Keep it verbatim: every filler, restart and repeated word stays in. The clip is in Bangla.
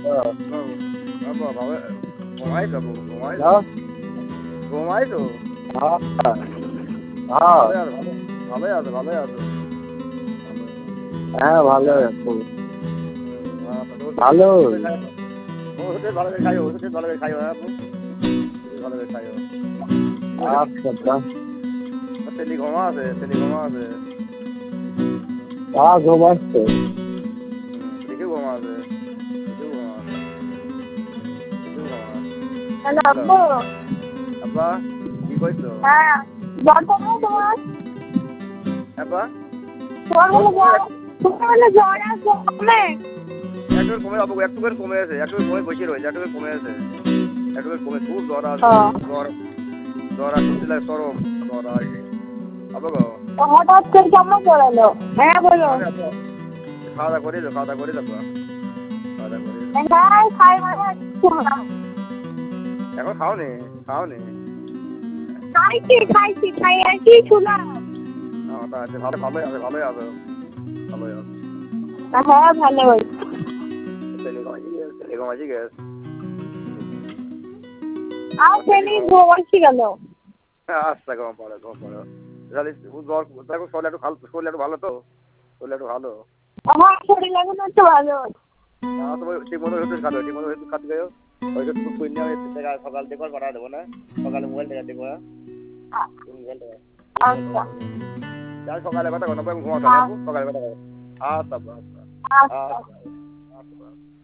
ঘুমাইছো ঘুমাইছো হ্যাঁ ঘুমাইছো হ্যাঁ হ্যাঁ ভালোই আছো ভালোই আছো ভালোই আছো হ্যাঁ ভালো আছি ভালো ওষুধ ভালো করে খাইও ওষুধ ভালো করে খাইও হ্যাঁ ভালো করে খাইও আচ্ছা আচ্ছা তেলি ঘুমা আছে তেলি ঘুমা আছে হ্যাঁ ঘুমাচ্ছে দেখে ঘুমা আছে দেখে ঘুমা আছে দেখে ঘুমা হ্যালো আব্বু আব্বা কি কইছো হ্যাঁ জ্বর কমে তোমার আব্বা তোমার বলে জ্বর তোমার বলে জ্বর আর কমে একটু কমে যাবো একটু করে কমে আছে একটু কমে বসে রয়েছে একটু করে কমে আছে একটু করে কমে খুব জ্বর আছে জ্বর জ্বর আর সত্যি লাগে সরম জ্বর আর আব্বা গো হঠাৎ করে কেমন পড়ালো হ্যাঁ বলো খাওয়া দাওয়া করে দাও খাওয়া দাওয়া করে দাও খাওয়া দাওয়া করে হ্যাঁ খাই মানে এখন খাও নি খাও নি খাইছি খাইছি খাই আছি শুনলাম তা আছে ভালো ভালোই আছে ভালোই আছে ভালোই আছে হ্যাঁ ভালো তেলে ঘুমাইছি গেছে তেলে ঘুমাইছি গেছে আর তেনি ঘুমাইছি গেল আচ্ছা ঘুম পড়ো ঘুম পড়ো তাহলে জ্বর দেখো শরীর একটু ভালো শরীর একটু ভালো তো শরীর একটু ভালো আমার শরীর এখন একটু ভালো না তুমি ঠিক মতো ওষুধ খাবে ঠিক মতো ওষুধ খাতে গেও ওই যে তুমি কুইন নিয়ে সকাল দেখো পাঠা দেবো না সকালে মোবাইল থেকে দেখবো মোবাইল থেকে আচ্ছা যাই সকালে কথা কোনো ঘুমাতে সকালে কথা আচ্ছা আচ্ছা আচ্ছা আচ্ছা আচ্ছা